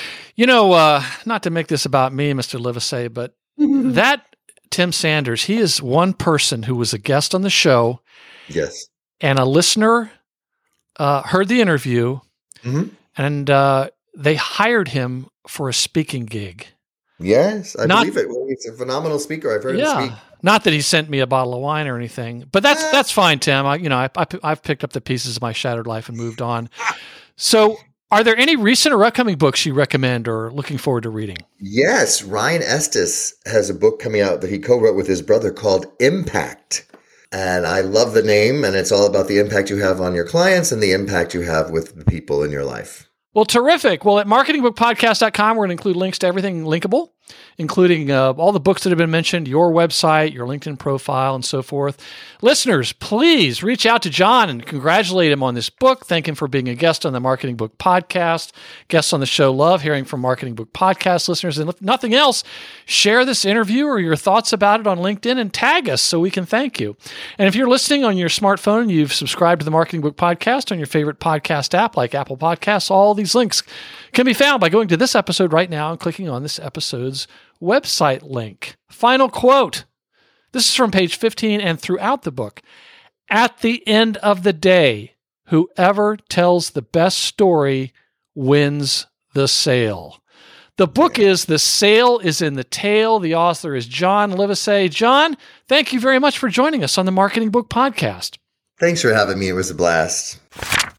Not to make this about me, Mr. Livesay, but that Tim Sanders, he is one person who was a guest on the show. Yes. And a listener heard the interview, and they hired him for a speaking gig. Yes, I believe it. Well, he's a phenomenal speaker. I've heard him speak. Not that he sent me a bottle of wine or anything, but that's fine, Tim. I've picked up the pieces of my shattered life and moved on. So are there any recent or upcoming books you recommend or looking forward to reading? Yes, Ryan Estes has a book coming out that he co-wrote with his brother called Impact. And I love the name, and it's all about the impact you have on your clients and the impact you have with the people in your life. Well, terrific. Well, at marketingbookpodcast.com, we're going to include links to everything linkable, including all the books that have been mentioned, your website, your LinkedIn profile, and so forth. Listeners, please reach out to John and congratulate him on this book. Thank him for being a guest on the Marketing Book Podcast. Guests on the show love hearing from Marketing Book Podcast listeners. And if nothing else, share this interview or your thoughts about it on LinkedIn and tag us so we can thank you. And if you're listening on your smartphone and you've subscribed to the Marketing Book Podcast on your favorite podcast app like Apple Podcasts, all these links can be found by going to this episode right now and clicking on this episode's website link. Final quote. This is from page 15 and throughout the book. At the end of the day, whoever tells the best story wins the sale. The book is The Sale is in the Tail. The author is John Livesay. John, thank you very much for joining us on the Marketing Book Podcast. Thanks for having me. It was a blast.